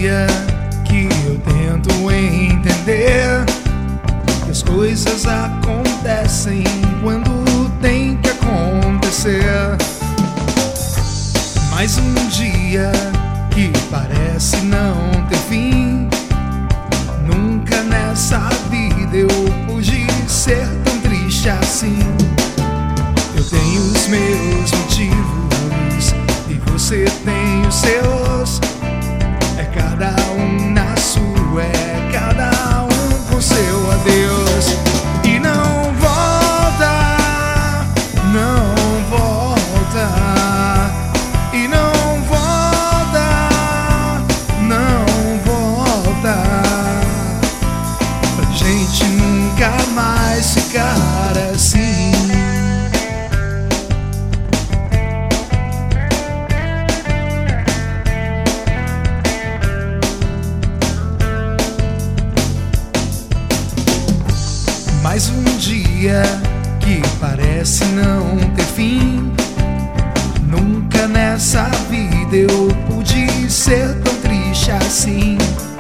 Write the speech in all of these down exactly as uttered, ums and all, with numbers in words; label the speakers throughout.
Speaker 1: dia que eu tento entender que as coisas acontecem quando tem que acontecer. Mais um dia que parece não ter fim. Nunca nessa vida eu pude ser tão triste assim. Eu tenho os meus motivos e você tem os seus. É cada um na sua, é cada um com seu adeus. E não volta, não volta. E não volta, não volta. Pra gente nunca mais ficar assim. Mais um dia que parece não ter fim. Nunca nessa vida eu pude ser tão triste assim.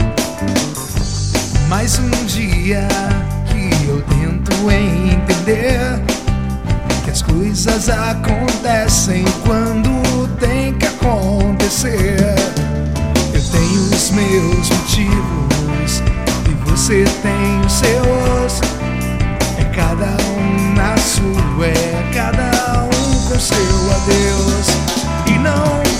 Speaker 1: Mais um dia que eu tento entender que as coisas acontecem quando tem que acontecer. Eu tenho os meus motivos e você tem os seus. É cada um na sua, é cada um com seu adeus. E não